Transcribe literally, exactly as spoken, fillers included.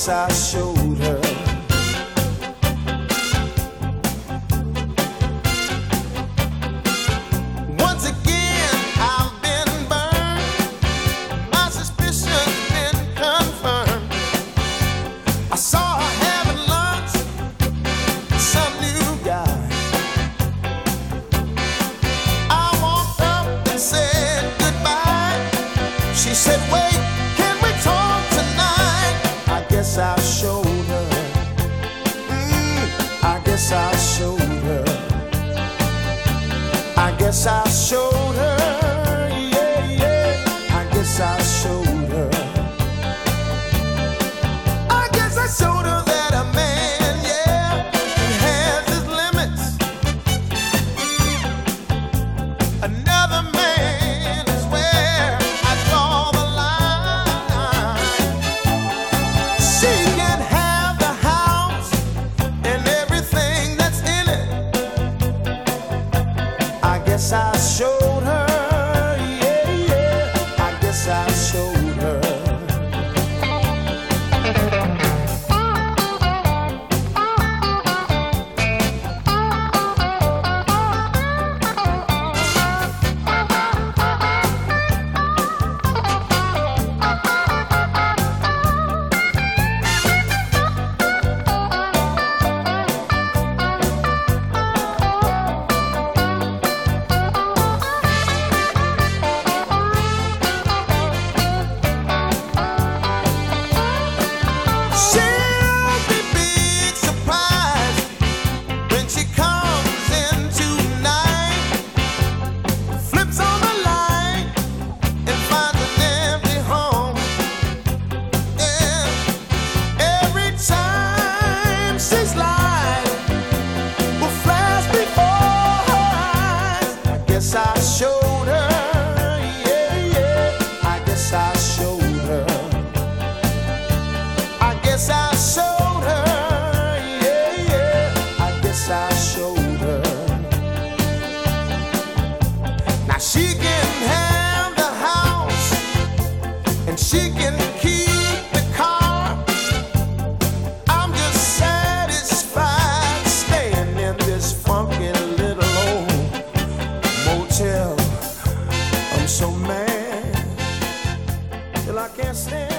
guess I showed her. Once again, I've been burned. My suspicion's been confirmed. I saw her having lunch with some new guy. I walked up and said goodbye. She said, wait, can we talk tonight? I guess I showed her. Mm, I guess I showed her. I guess I showed her. Yeah, yeah. I guess I showed her. I guess I showed her that a man, yeah, he has his limits. Another man is where I draw the line. She can have the house and everything that's in it. I guess I showed her. Yeah, yeah. I guess I showed her. She'll be big surprised when she comes in tonight, flips on the light and finds an empty home. Yeah, every time she's lied will flash before her eyes. I guess I showed her. Yeah, yeah. I guess I showed her. I guess I showed her, yeah, yeah. I guess I showed her. Now she can have the house and she can keep the car. I'm just satisfied staying in this funky little old motel. I'm so mad till I can't stand.